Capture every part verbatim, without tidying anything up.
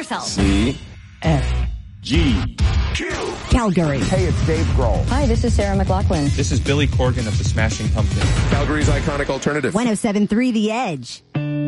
yourself. C. F. G. Q. Calgary. Hey, it's Dave Grohl. Hi, this is Sarah McLachlan. This is Billy Corgan of the Smashing Pumpkins. Calgary's iconic alternative. one oh seven point three The Edge.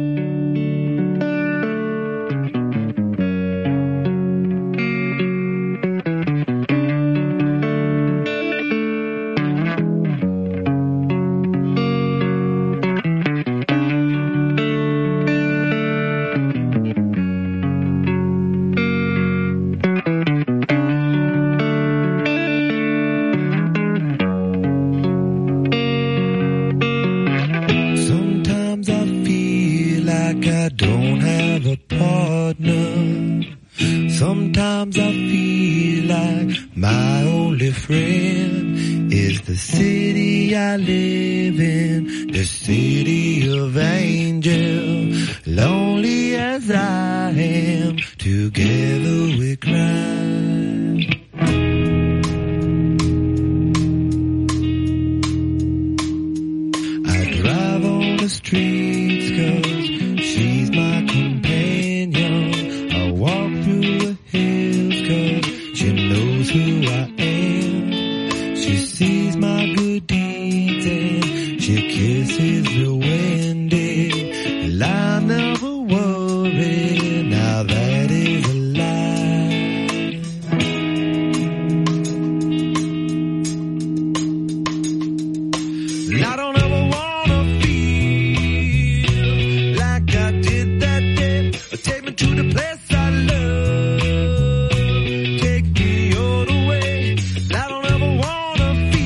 Sometimes I feel like my only friend is the city I live in, the city of angels. Lonely as I am, together we cry. I drive on the streets 'cause she's my companion. I walk through the hills 'cause she knows who I am. She sees my good deeds and she kisses the windy. Well, I never worry, now that is a lie. Well, I don't ever wanna feel like I did that day. Take me to the place I love. Take me all the way. I don't ever wanna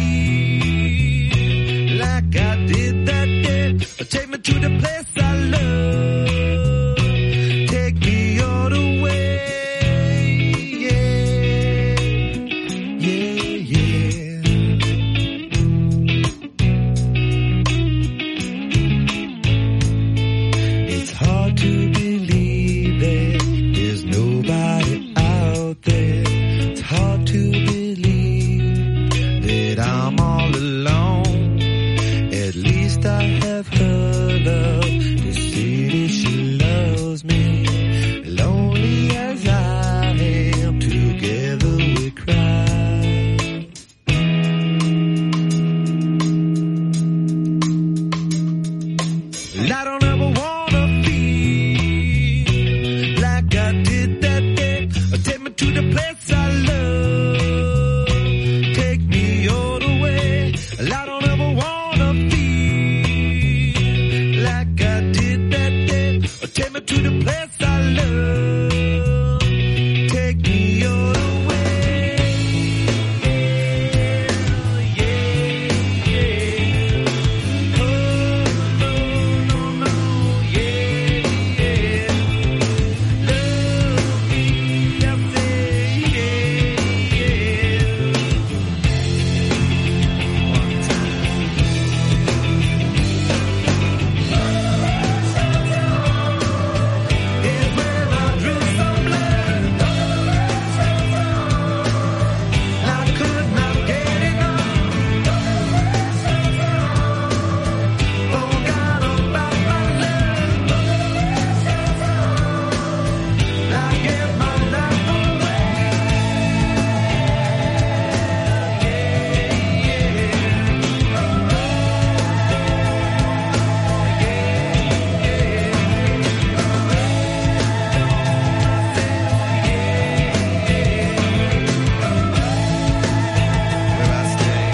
feel like I did that day. Take me to the place I love. Take me all the way. Yeah, yeah, yeah. It's hard to believe that there's nobody out there. It's hard to believe that I'm all alone. At least I have her love. The city, she loves me. Lonely as I am, together we cry. Well, I don't ever wanna feel like I did that day. Take me to the place I love. Take me all the way. Well, I don't ever wanna feel like I did that day. Take me to the place I love. Take me all the way. Yeah, yeah. Oh, no, no, no. Yeah, yeah. Love me, I say, yeah, yeah. One time. Is when I drink some blood. I could not get enough. Forgot about my love. I gave my life away. Where I stay.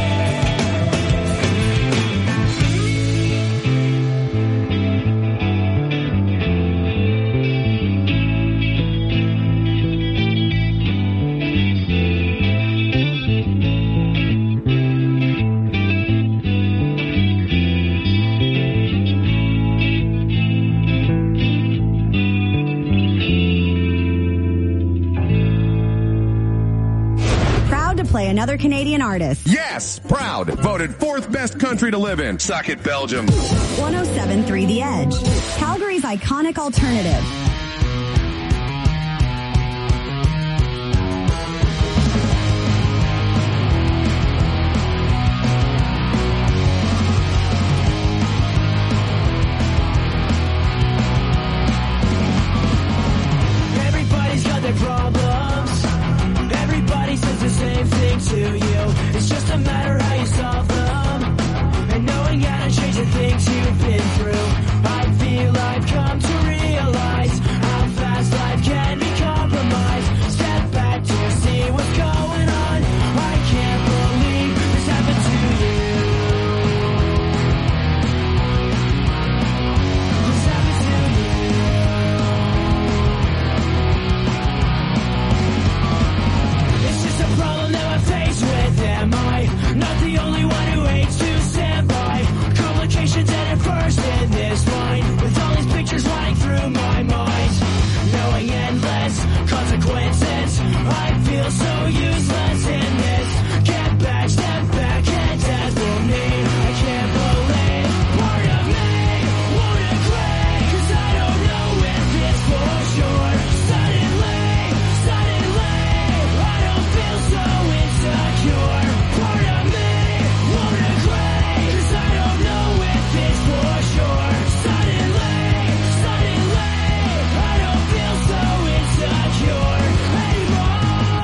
Proud to play another Canadian artist. Yes, proud. Voted fourth best country to live in. Suck it, Belgium. one oh seven point three The Edge. Calgary's iconic alternative. Everybody I've been through. I feel I've come to realize how fast life can be compromised. Step back to see what's going on. I can't believe this happened to you. This happened to you. It's just a problem that I face with. Am I not the only one who hates to stand by? Complications at first in this line, with all these pictures running through my mind, knowing endless consequences. I feel so useless in this. Get back, step back, and death will need. I can't believe part of me won't agree, 'cause I don't know if it's for sure. Suddenly, suddenly, I don't feel so insecure. Part of me won't agree, 'cause I don't know if it's for sure. Suddenly, suddenly, I don't feel so insecure anymore.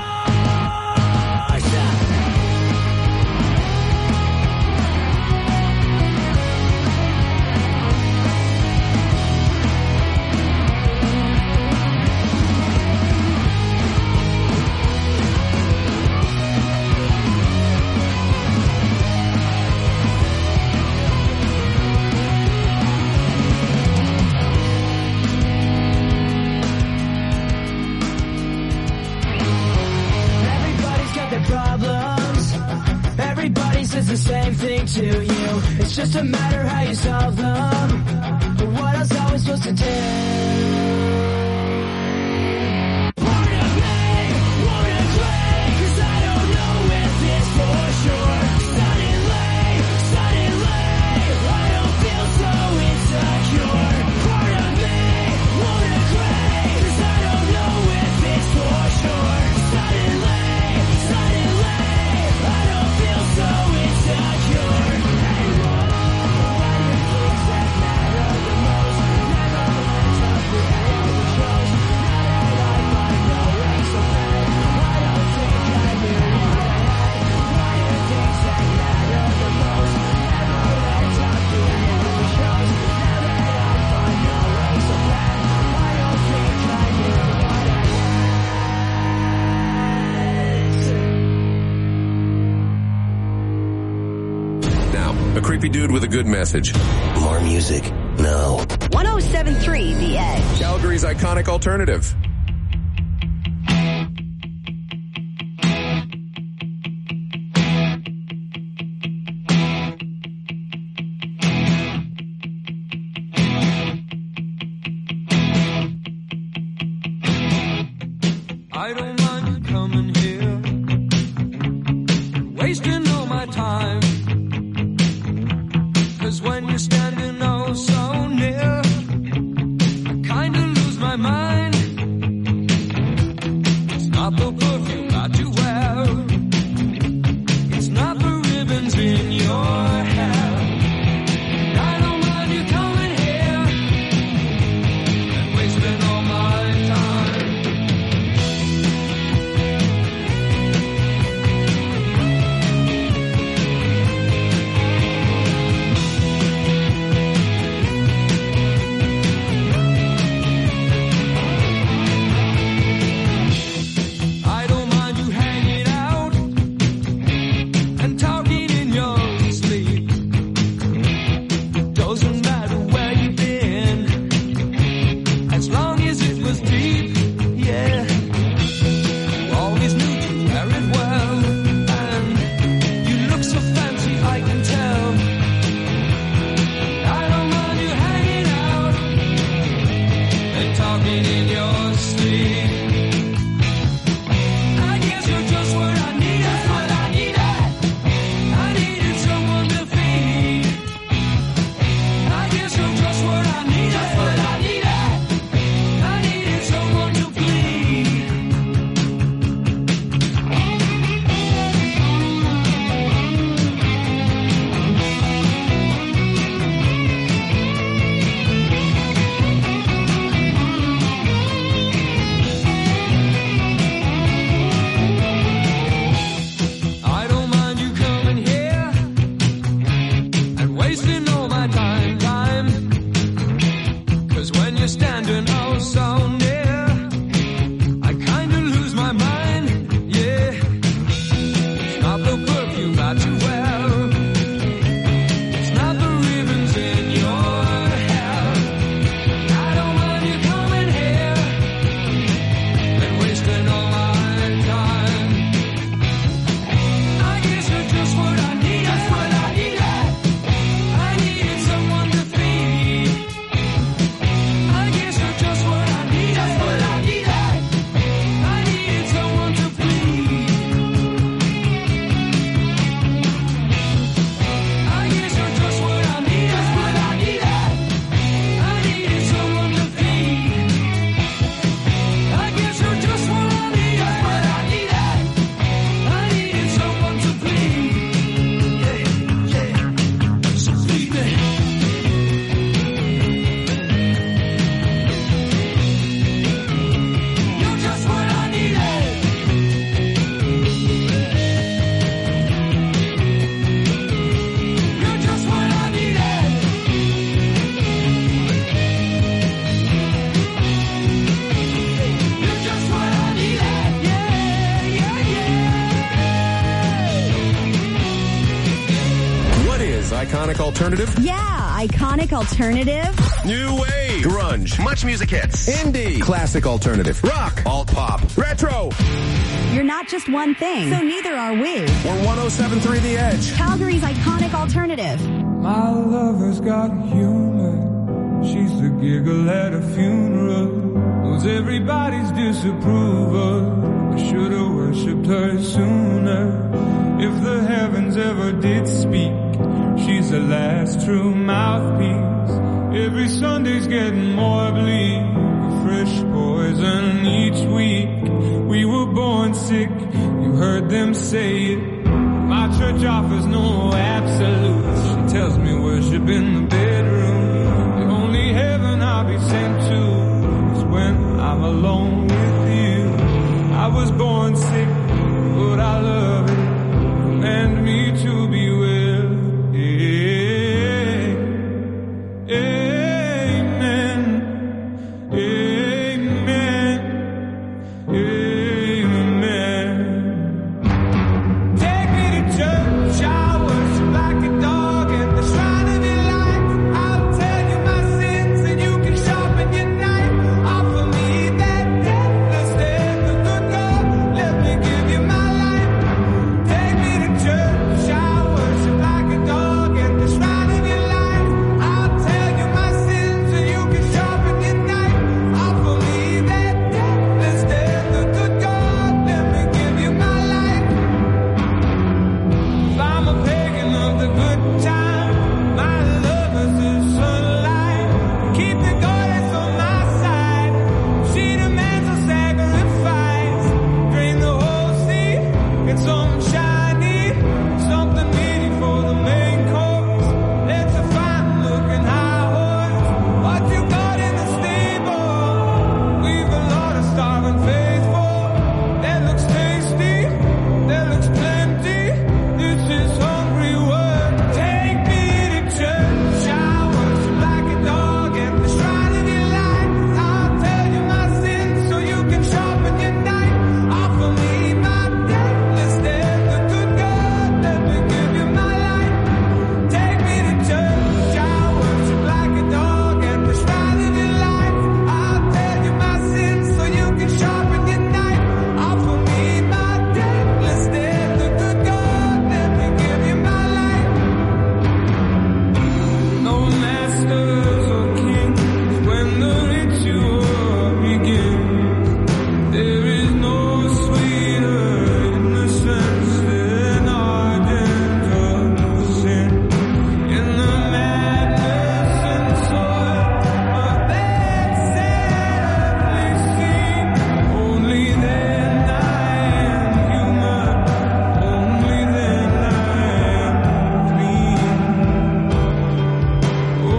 Everybody's got their problems. Everybody says the same thing to you. It's just a matter how you solve them. But what else are we supposed to do? Part of me won't agree, 'cause I don't know if it's for sure. Suddenly, suddenly, I don't feel so insecure. Part of me won't agree, 'cause I don't know if it's for sure. Suddenly, suddenly, I don't feel so insecure anymore. Why do things that matter the most never ends up the end of the shows? Now that I find no way so bad, I don't think I knew what I had. Why do things that matter the most never ends up the end of the shows? Now that I find no way so bad, I don't think I knew what I had. Now, a creepy dude with a good message. More music now. one oh seven point three The Edge. Calgary's iconic alternative. I don't mind you coming here, wasting all my time. 'Cause when you're standing oh so near, I kinda lose my mind. It's not the perfume that you wear, it's not the ribbons in your hair. I don't mind you coming here and wasting all my time. I don't mind you hanging out and talking in your sleep. Doesn't matter where you've been, as long as it was deep, yeah. You always knew to wear it well, and you look so fancy, I can tell. I don't mind you hanging out and talking in your sleep. I guess you're just what I needed, what I needed. I needed someone to feed. I guess you're just what I needed, what I needed. I needed someone to plead. I don't mind you coming here and wasting all my time. La iconic alternative, Yeah, iconic alternative. new wave, Grunge. Much music hits. indie, classic alternative, rock, Alt pop. retro. You're not just one thing, so neither are we. We're one oh seven point three The Edge. Calgary's iconic alternative. My lover's got humor. She's the giggle at a funeral. Knows everybody's disapproval. I should have worshipped her sooner. If the heavens ever did speak, she's the last true mouthpiece. Every Sunday's getting more bleak. Fresh poison each week. We were born sick. You heard them say it. My church offers no absolutes. She tells me worship in the bedroom. The only heaven I'll be sent to is when I'm alone with you. I was born sick, but I love it. Command me to be well. Amen. Amen. Amen. Take me to church, I worship like a dog at the shrine of your life. I'll tell you my sins and you can sharpen your knife. Offer me that deathless death, the good God, let me give you my life. Take me to church, I worship like a dog at the shrine of your life. I'll tell you my sins and you can sharpen your knife. Offer me that deathless death, the good God, let me give you my life. If I'm a pagan of the good time, my lover's the sunlight. Keep the goddess on my side. She demands a sacrifice. Drain the whole sea, get something shiny, something meaty for the main course. Let's a fine looking high horse. What you got in the stable? We've a lot of starving faithful. That looks tasty, that looks plenty. This is hungry work. Take me to church. I worship like a dog at the shrine of your life. I'll tell you my sins so you can sharpen your knife. Offer me my deathless death, the good God, let me give you my life. Take me to church. I worship like a dog at the shrine of your life. I'll tell you my sins so you can sharpen your knife. Offer me my deathless death, the good God, let me give you my life. No masters or kings when the ritual begins. There is no sweeter innocence than ardent of sin. In the madness and soil of that sadly scene, only then I am human. Only then I am clean. Oh,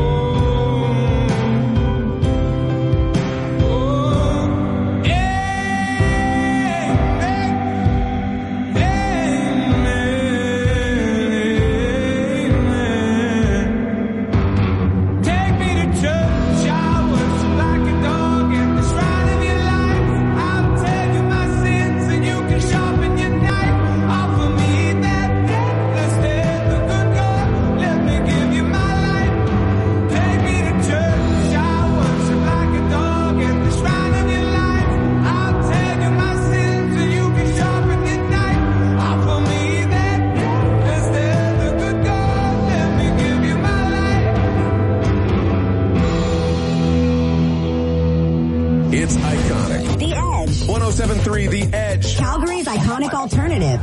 oh, amen. Take me to church, I worship like a dog at the shrine of your life. I'll tell you my sins and you can sharpen your knife. Offer me that deathless death, the good God, let me give you my life. Take me to church, I worship like a dog at the shrine of your life. I'll tell you my sins and you can sharpen your knife. Offer me that deathless death, the good God, let me give you my life. It's iconic. The Edge. one oh seven point three The Edge. Calgary's iconic alternative.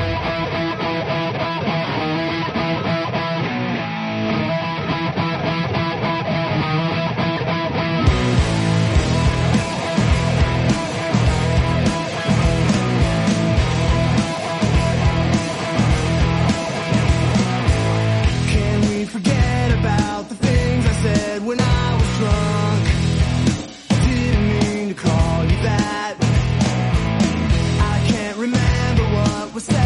Can we forget about the things I said when I was drunk? Didn't mean to call you that. I can't remember what was said.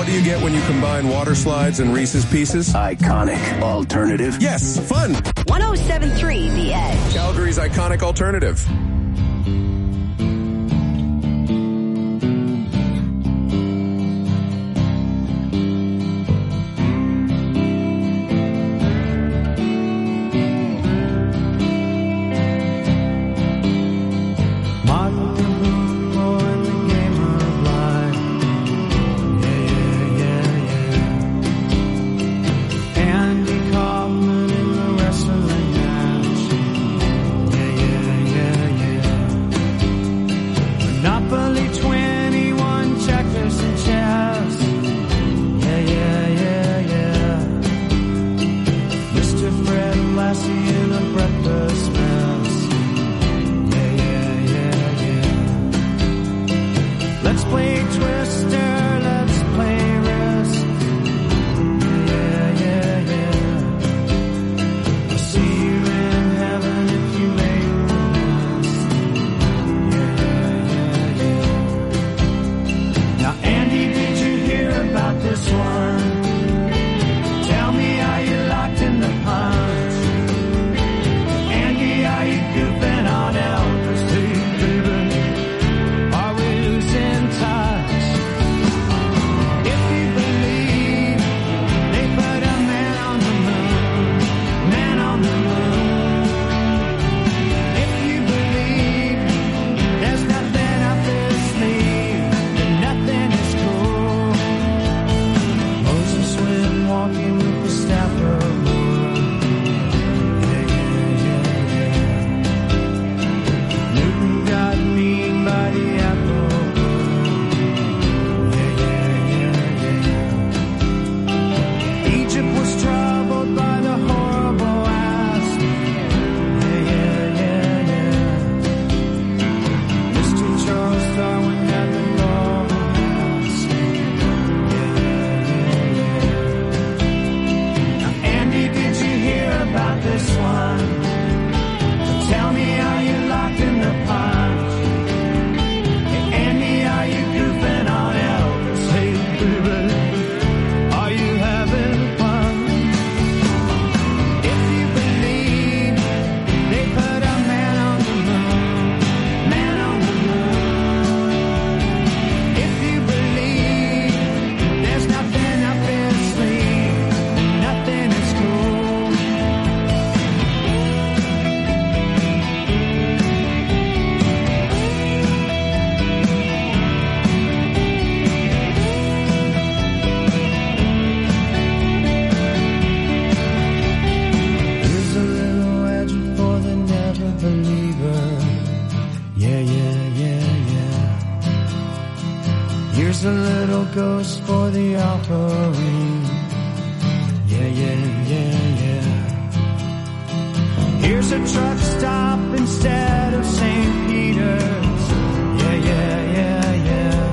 do you get when you combine water slides and Reese's Pieces? Iconic alternative. Yes, fun. one oh seven point three The Edge. Calgary's iconic alternative. Ghost for the offering. Yeah, yeah, yeah, yeah. Here's a truck stop instead of Saint Peter's. Yeah, yeah, yeah, yeah.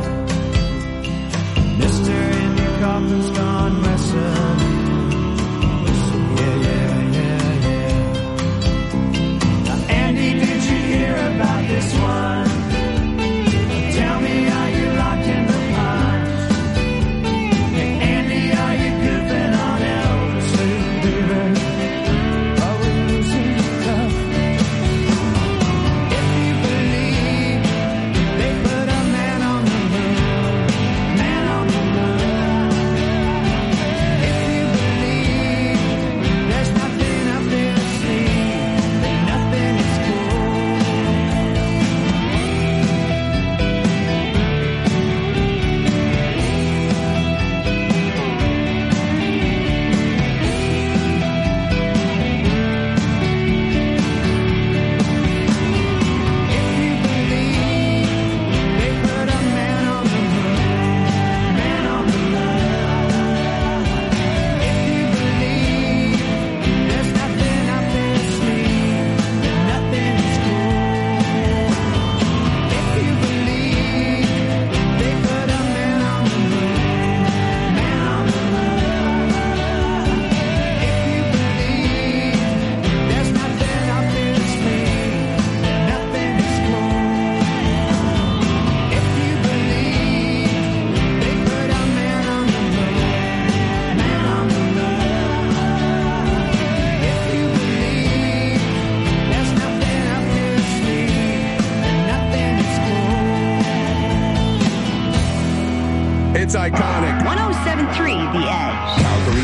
Mister Andy Kaufman's gone messing. Yeah, yeah, yeah, yeah. Now, Andy, did you hear about this one? Tell me, are you locked in the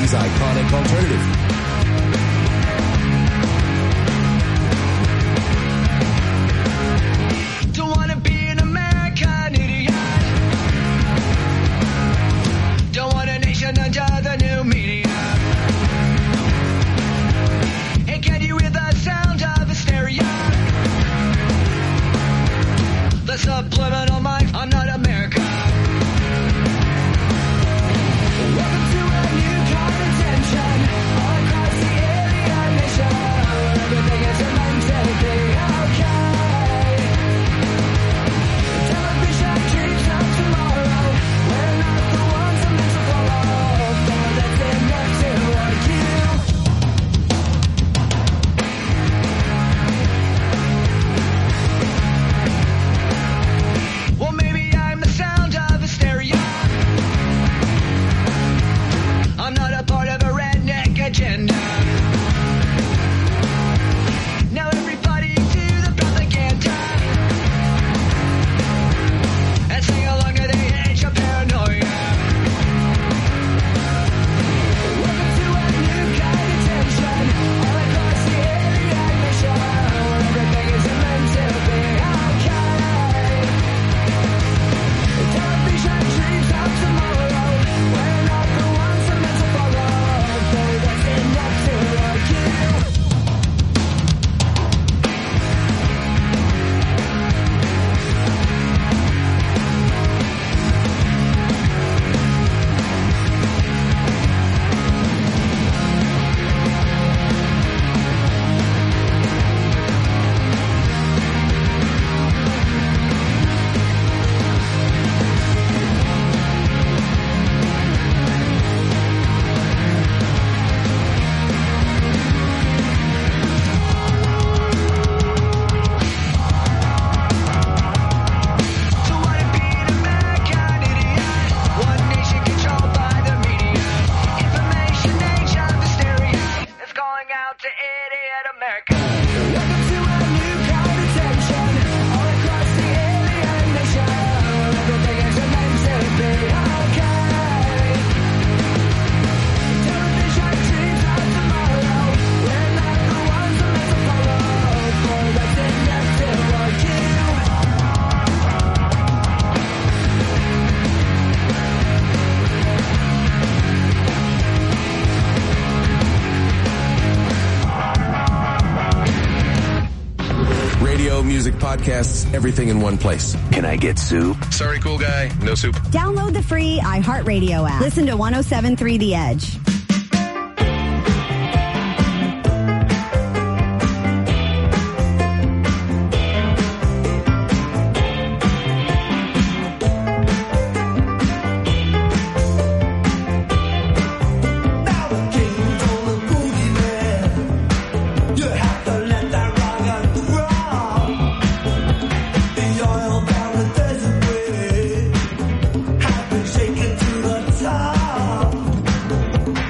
Calgary's iconic alternative. Don't wanna be an American idiot. Don't want a nation under the new media. Hey, can you hear the sound of hysteria? The subliminal mind, I'm not America. Welcome to a new kind of tension all across the alien nation. Everything is meant to be okay. Television keeps up tomorrow. We're not the ones I'm meant to follow. But that's enough to argue. Well, maybe I'm the sound of hysteria. I'm not a part of a redneck agenda. Now everybody to the propaganda and sing along to the age of paranoia. Welcome to a new kind of tension all across the alien nation. Everything is meant to be okay. Television dreams of tomorrow. We're not the ones I'm meant to follow. Though that's enough to argue. So what if being an American idiot? One nation controlled by the media. Information age of hysteria is calling out to idiot America. Welcome to a new kind of tension all across the alien nation. Everything is meant to be okay. Television dreams of tomorrow. We're not the ones I'm meant to follow. For that's enough to argue. Radio, music, podcasts, everything in one place. Can I get soup? Sorry, cool guy. No soup. Download the free iHeartRadio app. Listen to one oh seven point three The Edge. Shaken to the top.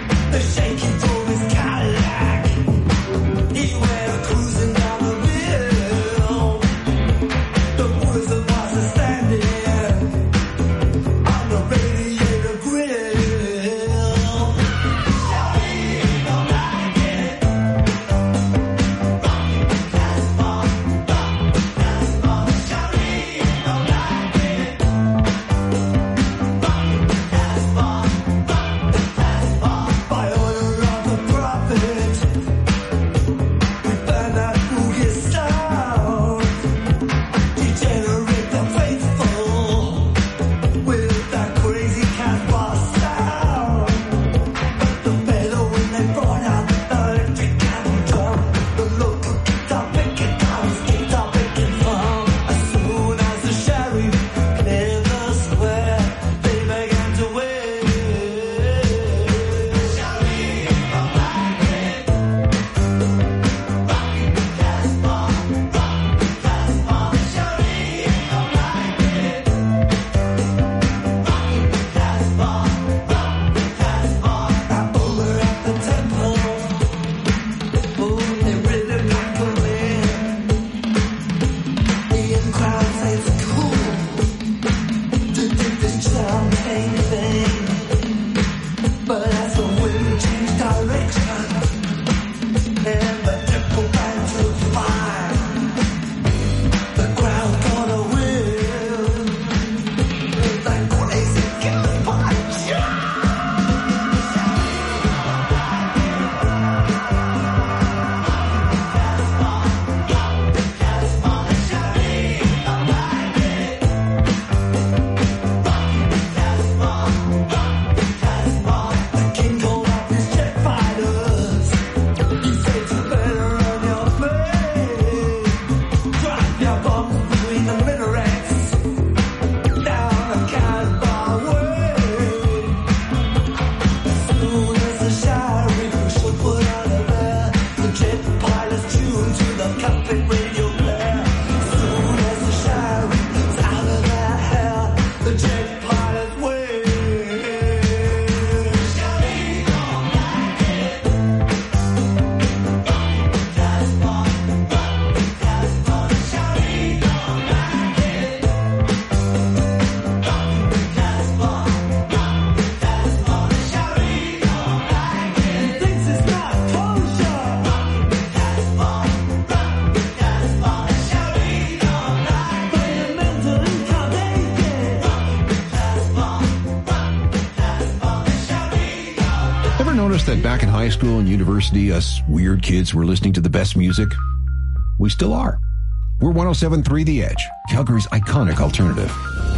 ever notice that back in high school and university, us weird kids were listening to the best music? We still are. We're one oh seven point three The Edge, Calgary's iconic alternative.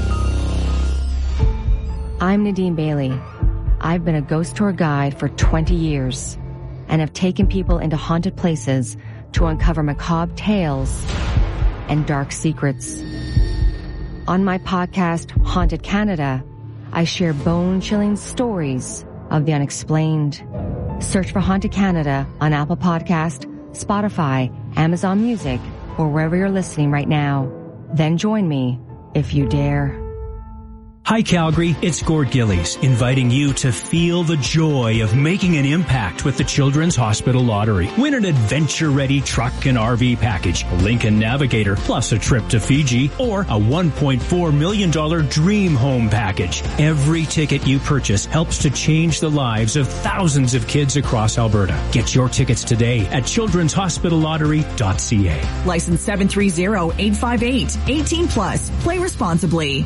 I'm Nadine Bailey. I've been a ghost tour guide for twenty years and have taken people into haunted places to uncover macabre tales and dark secrets. On my podcast, Haunted Canada, I share bone-chilling stories of the unexplained. Search for Haunted Canada on Apple Podcast, Spotify, Amazon Music, or wherever you're listening right now. Then join me if you dare. Hi Calgary, it's Gord Gillies, inviting you to feel the joy of making an impact with the Children's Hospital Lottery. Win an adventure-ready truck and R V package, a Lincoln Navigator, plus a trip to Fiji, or a one point four million dollars dream home package. Every ticket you purchase helps to change the lives of thousands of kids across Alberta. Get your tickets today at children's hospital lottery dot c a. License seven three zero eight five eight. eighteen plus. Play responsibly.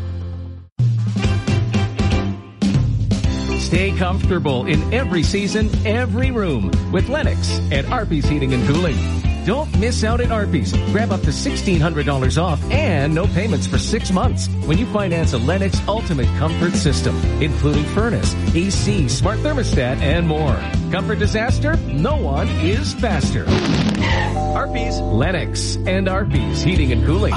Stay comfortable in every season, every room with Lennox at Arby's Heating and Cooling. Don't miss out at Arby's. Grab up to sixteen hundred dollars off and no payments for six months when you finance a Lennox Ultimate Comfort System, including furnace, A C, smart thermostat, and more. Comfort disaster? No one is faster. Arby's, Lennox, and Arby's Heating and Cooling.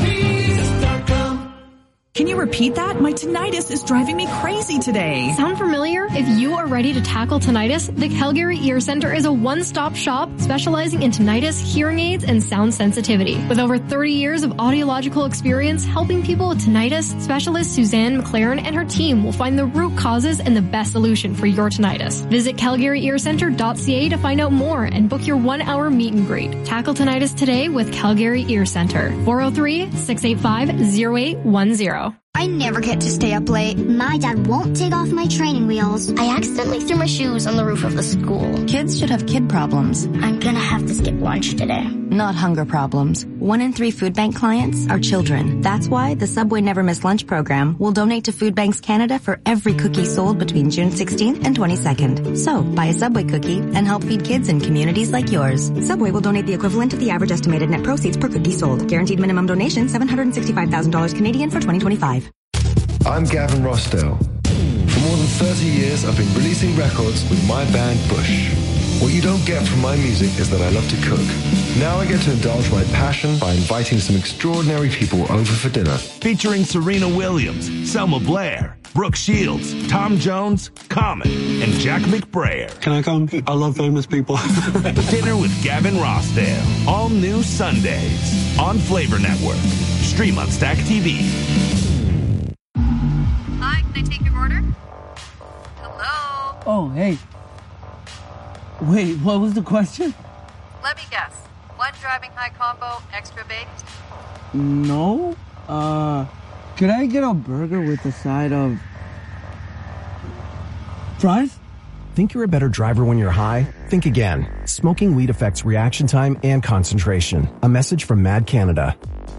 Can you repeat that? My tinnitus is driving me crazy today. Sound familiar? If you are ready to tackle tinnitus, the Calgary Ear Center is a one-stop shop specializing in tinnitus, hearing aids, and sound sensitivity. With over thirty years of audiological experience helping people with tinnitus, specialist Suzanne McLaren and her team will find the root causes and the best solution for your tinnitus. Visit calgary ear center dot c a to find out more and book your one-hour meet and greet. Tackle tinnitus today with Calgary Ear Center. four oh three, six eight five, oh eight one oh. I never get to stay up late. My dad won't take off my training wheels. I accidentally threw my shoes on the roof of the school. Kids should have kid problems. I'm gonna have to skip lunch today. Not hunger problems. One in three food bank clients are children. That's why the Subway Never Miss Lunch program will donate to Food Banks Canada for every cookie sold between June sixteenth and twenty-second. So, buy a Subway cookie and help feed kids in communities like yours. Subway will donate the equivalent of the average estimated net proceeds per cookie sold. Guaranteed minimum donation seven hundred sixty-five thousand dollars Canadian for twenty twenty-five. I'm Gavin Rossdale. For more than thirty years, I've been releasing records with my band Bush. What you don't get from my music is that I love to cook. Now I get to indulge my passion by inviting some extraordinary people over for dinner. Featuring Serena Williams, Selma Blair, Brooke Shields, Tom Jones, Common, and Jack McBrayer. Can I come? I love famous people. Dinner with Gavin Rossdale. All new Sundays on Flavor Network. Stream on Stack T V. Hi, can I take your order? Hello? Oh, hey. Wait, what was the question? Let me guess. One driving high combo, extra baked? No. Uh, could I get a burger with a side of fries? Think you're a better driver when you're high? Think again. Smoking weed affects reaction time and concentration. A message from Mad Canada.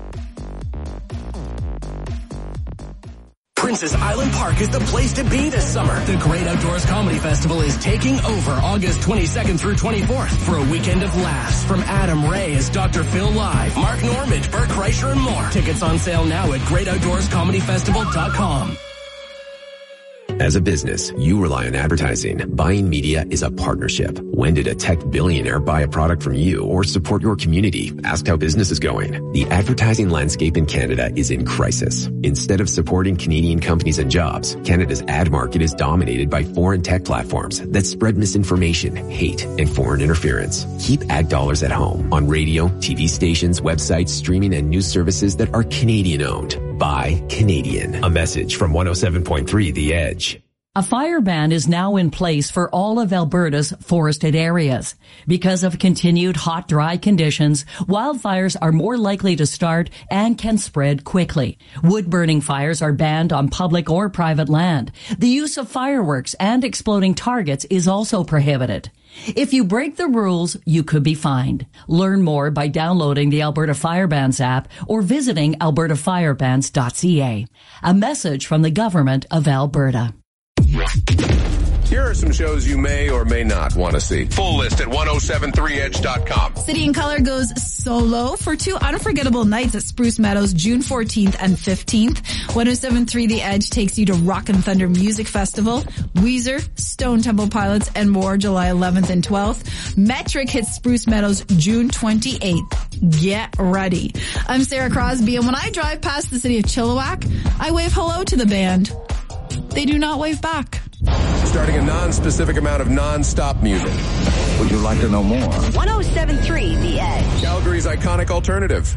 Princess Island Park is the place to be this summer. The Great Outdoors Comedy Festival is taking over August twenty-second through twenty-fourth for a weekend of laughs from Adam Ray as Doctor Phil Live, Mark Normand, Bert Kreischer, and more. Tickets on sale now at great outdoors comedy festival dot com. As a business, you rely on advertising. Buying media is a partnership. When did a tech billionaire buy a product from you or support your community? Ask how business is going. The advertising landscape in Canada is in crisis. Instead of supporting Canadian companies and jobs, Canada's ad market is dominated by foreign tech platforms that spread misinformation, hate, and foreign interference. Keep ad dollars at home on radio, T V stations, websites, streaming, and news services that are Canadian-owned. Buy Canadian. A message from one oh seven point three The Edge. A fire ban is now in place for all of Alberta's forested areas. Because of continued hot, dry conditions, wildfires are more likely to start and can spread quickly. Wood-burning fires are banned on public or private land. The use of fireworks and exploding targets is also prohibited. If you break the rules, you could be fined. Learn more by downloading the Alberta Fire Bans app or visiting alberta fire bans dot c a. A message from the Government of Alberta. Here are some shows you may or may not want to see. Full list at ten seventy-three edge dot com. City and Color goes solo for two unforgettable nights at Spruce Meadows, June fourteenth and fifteenth. ten seventy-three The Edge takes you to Rock and Thunder Music Festival, Weezer, Stone Temple Pilots, and more July eleventh and twelfth. Metric hits Spruce Meadows June twenty-eighth. Get ready. I'm Sarah Crosby, and when I drive past the city of Chilliwack, I wave hello to the band. They do not wave back. Starting a non-specific amount of non-stop music. Would you like to know more? ten seventy-three The Edge. Calgary's iconic alternative.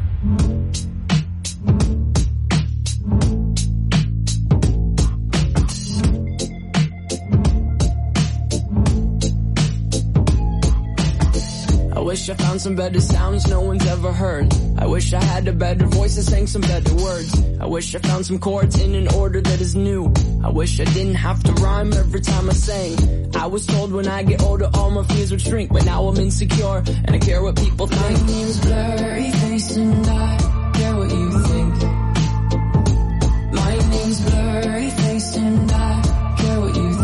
I wish I found some better sounds no one's ever heard. I wish I had a better voice and sang some better words. I wish I found some chords in an order that is new. I wish I didn't have to rhyme every time I sang. I was told when I get older all my fears would shrink, but now I'm insecure and I care what people think. My name's Blurry Face and I care what you think. My name's Blurry Face and I care what you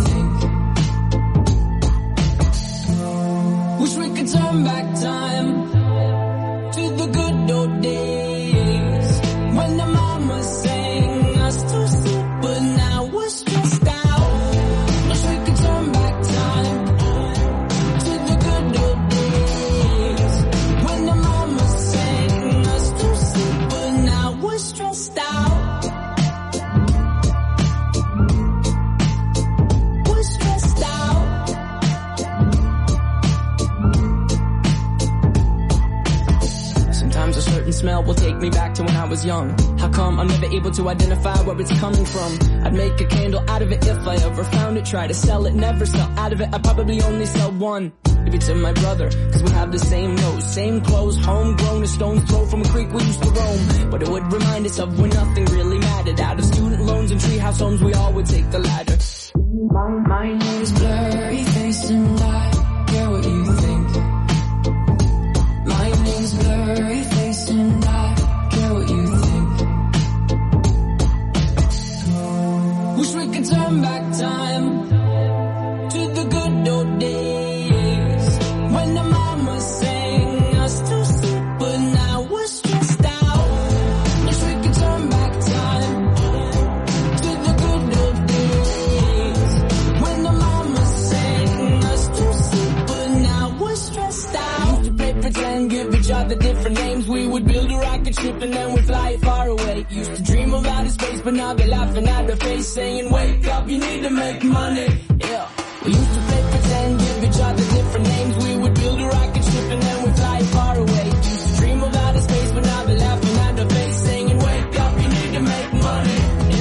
think. Wish we could turn back time to the good old days when the mama sang us to sleep, but now we're stressed out. Wish we could turn back time to the good old days when the mama sang us to sleep, but now we're stressed out. We're stressed out. Sometimes a certain smell will take me back to when I was young. How come I'm never able to identify where it's coming from? I'd make a candle out of it if I ever found it. Try to sell it, never sell out of it. I'd probably only sell one. Maybe to my brother, cause we have the same nose, same clothes, homegrown, a stone's throw from a creek we used to roam. But it would remind us of when nothing really mattered. Out of student loans and treehouse homes, we all would take the ladder. My, my name's Blurry Face and I care what you think. My name's Blurry Face and I care what you think. Wish we could turn back time to the good old days when the mama sang us to sleep, but now we're stressed out. Wish we could turn back time to the good old days when the mama sang us to sleep, but now we're stressed out. Used to play pretend, give each other different names. We would build a rocket ship and then we'd fly far away. Used to dream of outer space, but now they're laughing at our face, saying, wake up, you need to make money. Yeah. We used to play pretend, give each other different names. We would build a rocket ship and then we'd fly far away. Used to dream of outer space, but now they're laughing at our face, saying, wake up, you need to make money.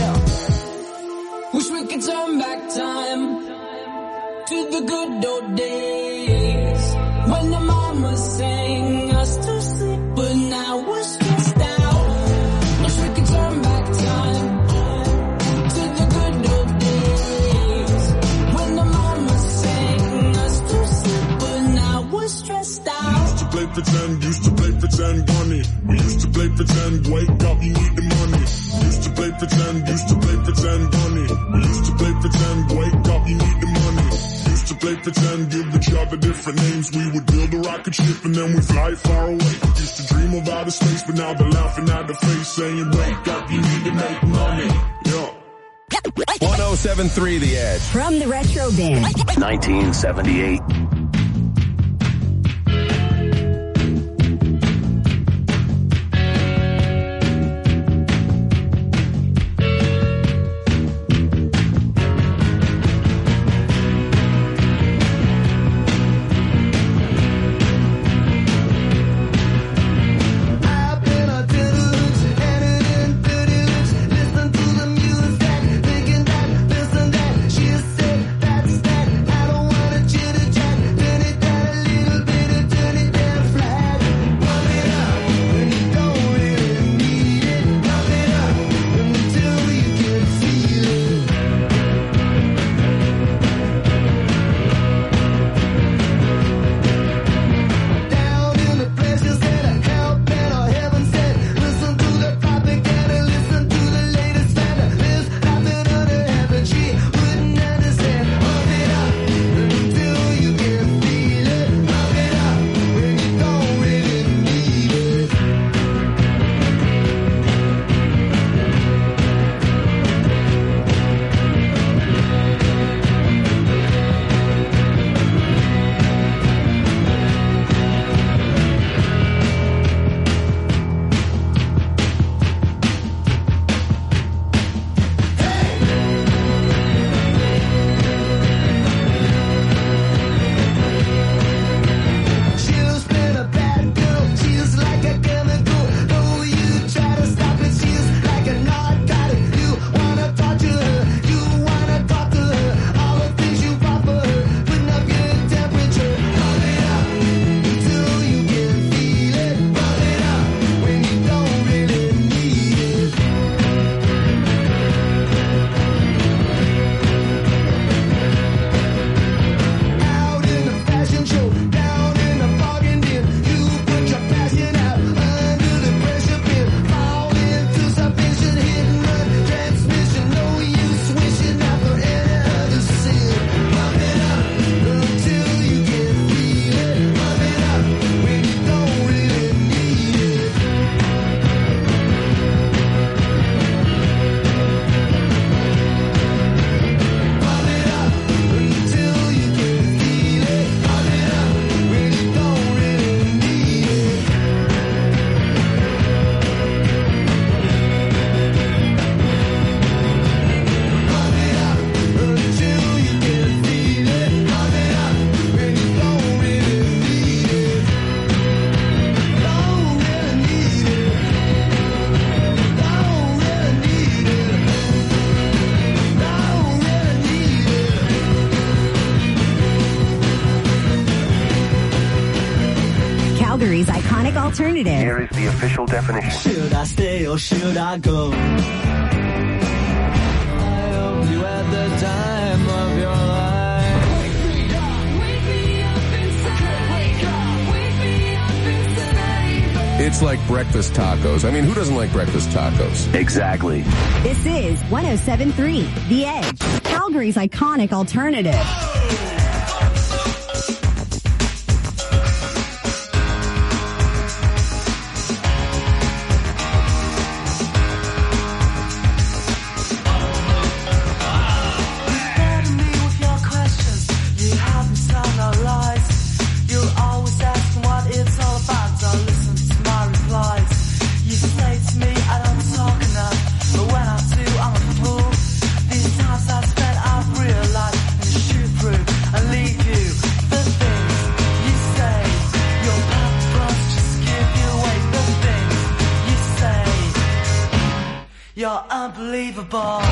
Yeah. Wish we could turn back time to the good old days when the mama sang us to sleep, but now we're stressed out. Wish we could turn back time to the good old days when the mama sang us to sleep, but now we're stressed out. Used to play pretend, used to play pretend, bunny. We used to play pretend, wake up, you need the money. Used to play pretend, used to play pretend, bunny. We used to play pretend, wake up, you need the money. Used to play pretend, give each other different names. We would build a rocket ship and then we fly far away. Used to dream of outer space, but now they're laughing at the face, saying, wake up, you need to make money. Yeah. ten seventy-three The Edge. From the Retro Bin. nineteen seventy-eight. Listen that, this and that. She said that's that. I don't wanna chit chat. Calgary's iconic alternative. Here is the official definition. Should I stay or should I go? I hope you had the time of your life. Wake me up, wake me up inside. Wake up, wake me up inside. It's like breakfast tacos. I mean, who doesn't like breakfast tacos? Exactly. This is one oh seven point three The Edge, Calgary's iconic alternative. You're unbelievable.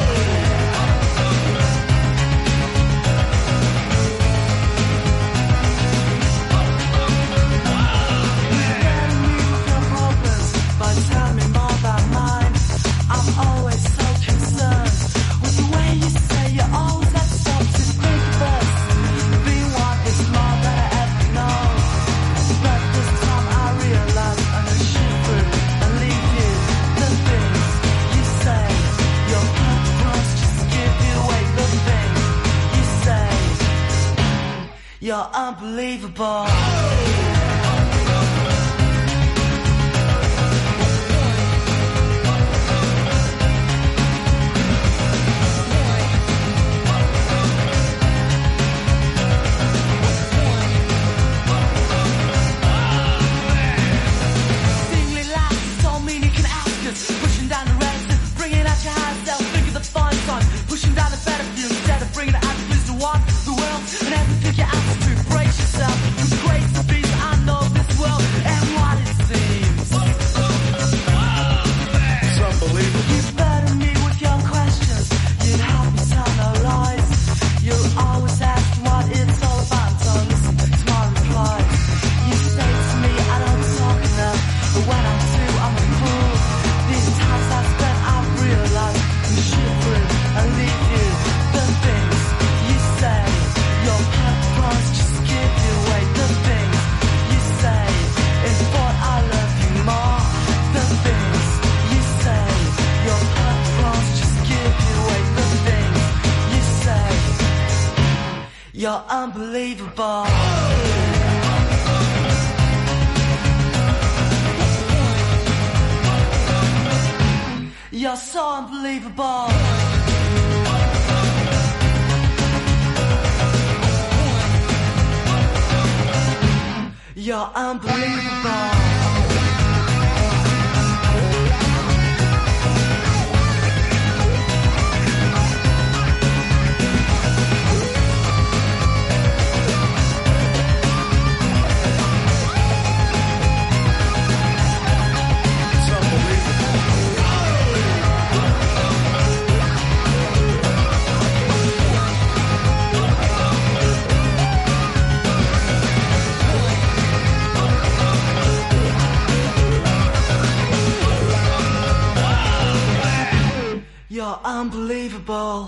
You're unbelievable. You're unbelievable. You're so unbelievable. You're unbelievable. You're unbelievable.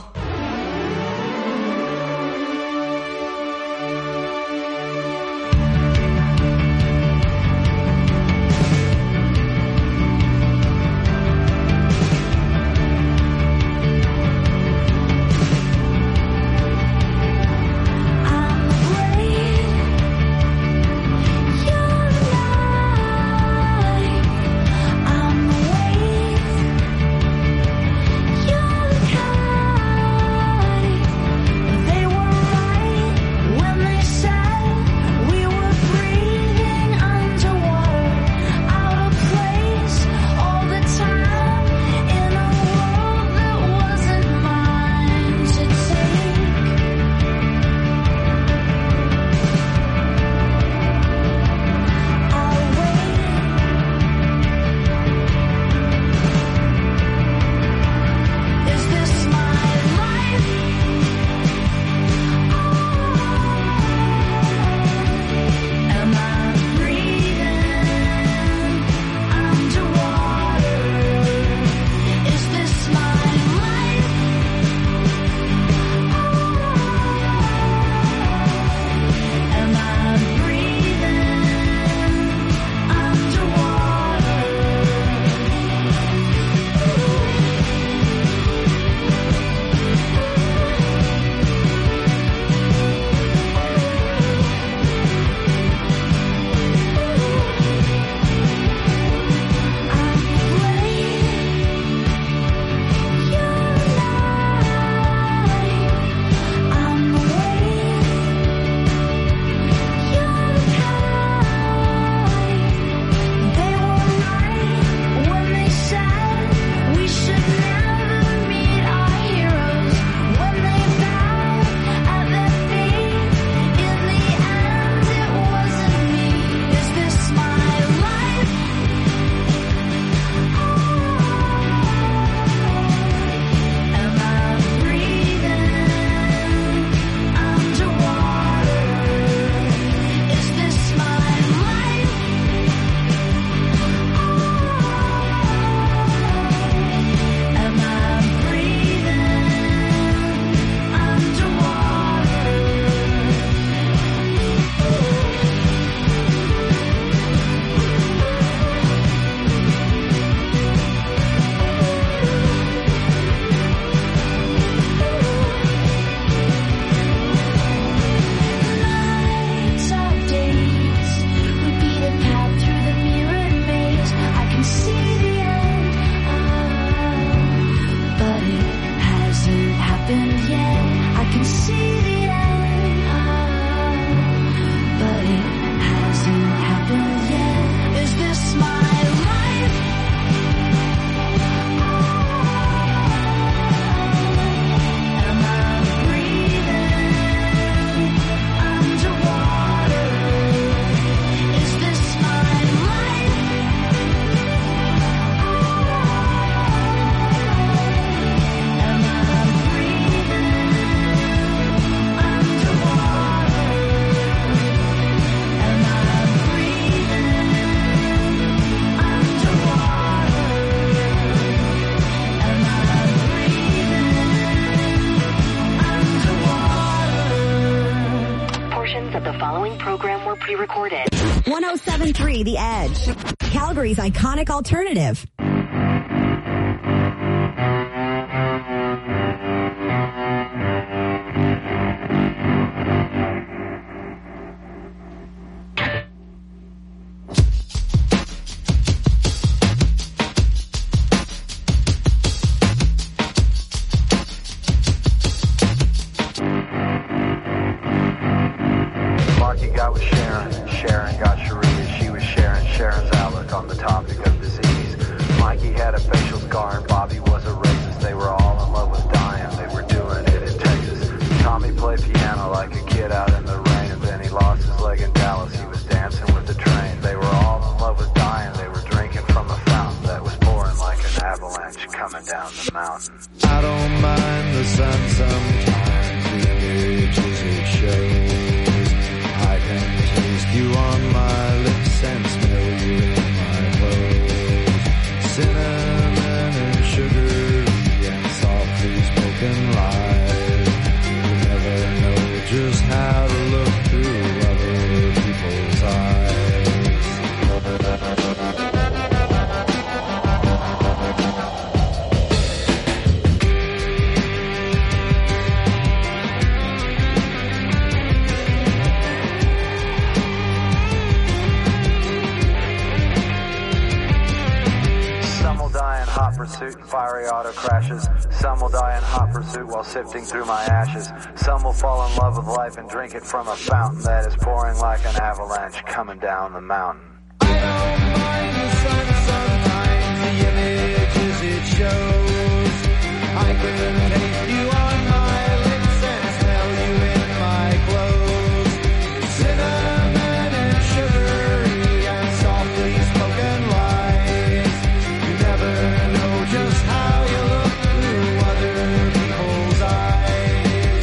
I'm that the following program were pre-recorded. one oh seven point three The Edge. Calgary's iconic alternative. Marky got with Sharon, Sharon got Sharia, she was sharing Sharon's outlook on the topic of disease. Mikey had a facial scar and Bobby was a racist. They were all in love with dying, they were doing it in Texas. Tommy played piano like a kid out in the rain, and then he lost his leg in Dallas, he was dancing with the train. They were all in love with dying, they were drinking from a fountain that was pouring like an avalanche coming down the mountain. I don't mind the sun sometimes, the images it shows. I can taste you on my lips and smell you in my clothes. Cinnamon and sugar and softly spoken lies. You never know just how to look through other people's eyes. Some will die in hot pursuit and fiery auto crashes. Some will die in hot pursuit while sifting through my ashes. Some will fall in love with life and drink it from a fountain that is pouring like an avalanche coming down the mountain. I don't mind the sun sometimes, the images it shows. I can taste you on my lips and smell you in my clothes. Cinnamon and sugary and softly spoken lies. You never know just how you look through other people's eyes.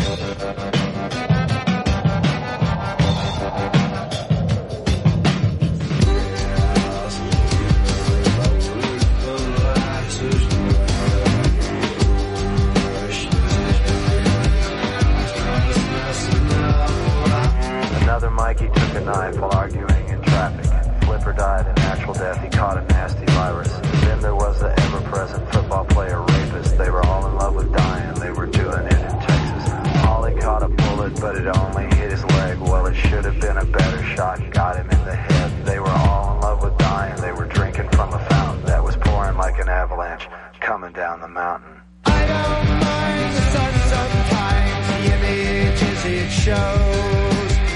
Another Mikey took a knife while arguing in traffic. Flipper died a natural death, he caught a nasty virus. Then there was the ever-present football player rapist. They were all in love with dying, they were doing it in Texas. Ollie caught a bullet, but it only hit his leg. Well, it should have been a better shot, got him in the head. They were all in love with dying, they were drinking from a fountain that was pouring like an avalanche coming down the mountain. I don't mind the sun sometimes, the images it shows.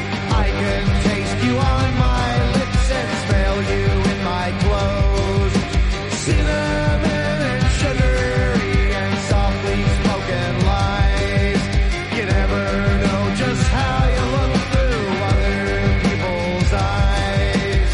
I can taste you on my lips and smell you in my clothes. Cinnamon and sugary and softly spoken lies. You never know just how you look through other people's eyes.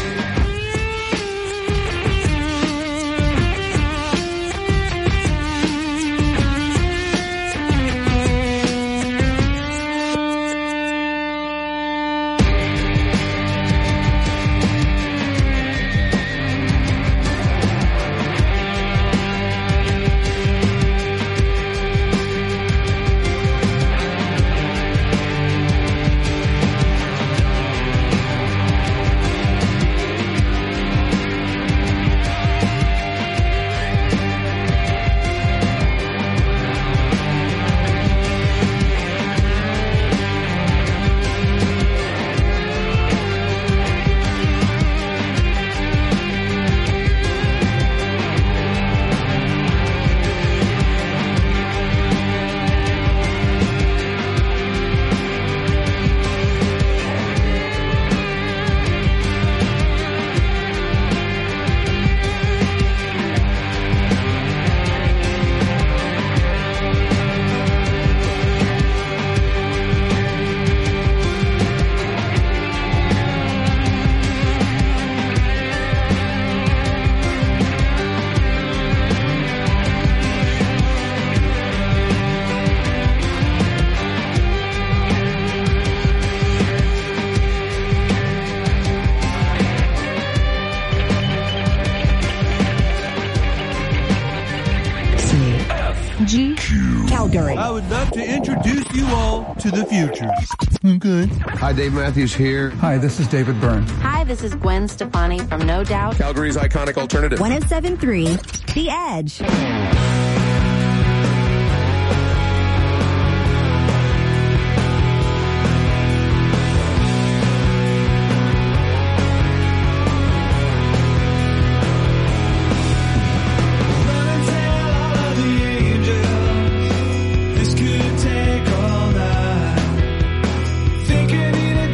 G. Calgary. I would love to introduce you all to the future. I'm good. Hi, Dave Matthews here. Hi, this is David Byrne. Hi, this is Gwen Stefani from No Doubt. Calgary's iconic alternative. one oh seven point three The Edge.